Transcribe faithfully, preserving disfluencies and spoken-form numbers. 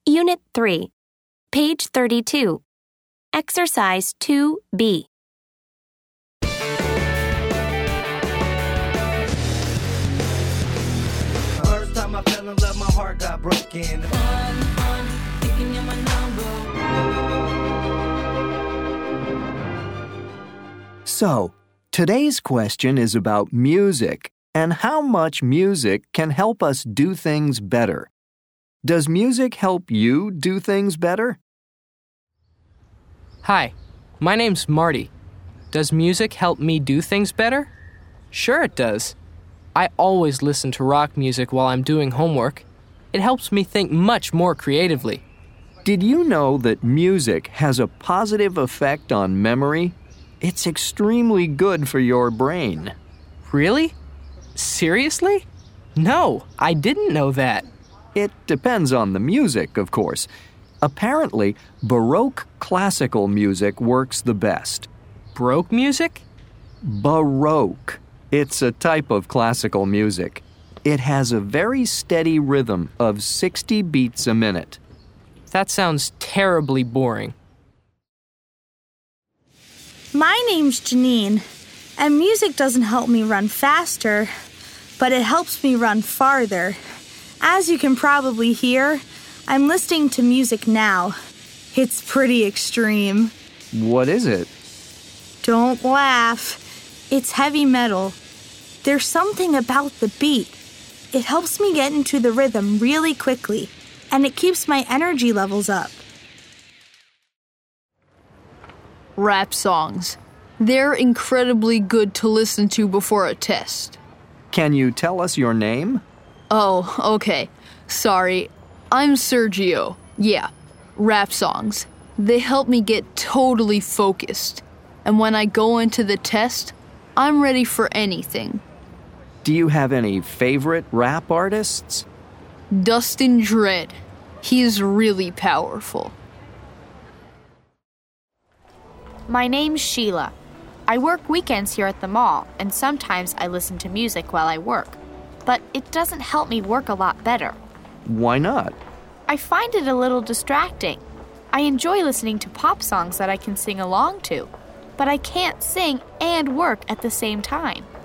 Unit three, page thirty-two, Exercise two B. First time I fell in love, my heart got broken. Fun, fun, thinking you're my number. So, today's question is about music and how much music can help us do things better. Does music help you do things better? Hi, my name's Marty. Does music help me do things better? Sure it does. I always listen to rock music while I'm doing homework. It helps me think much more creatively. Did you know that music has a positive effect on memory? It's extremely good for your brain. Really? Seriously? No, I didn't know that. It depends on the music, of course. Apparently, Baroque classical music works the best. Baroque music? Baroque. It's a type of classical music. It has a very steady rhythm of sixty beats a minute. That sounds terribly boring. My name's Janine, and music doesn't help me run faster, but it helps me run farther. As you can probably hear, I'm listening to music now. It's pretty extreme. What is it? Don't laugh. It's heavy metal. There's something about the beat. It helps me get into the rhythm really quickly, and it keeps my energy levels up. Rap songs. They're incredibly good to listen to before a test. Can you tell us your name? Oh, okay. Sorry. I'm Sergio. Yeah, rap songs. They help me get totally focused. And when I go into the test, I'm ready for anything. Do you have any favorite rap artists? Dustin Dredd. He's really powerful. My name's Sheila. I work weekends here at the mall, and sometimes I listen to music while I work. But it doesn't help me work a lot better. Why not? I find it a little distracting. I enjoy listening to pop songs that I can sing along to, but I can't sing and work at the same time.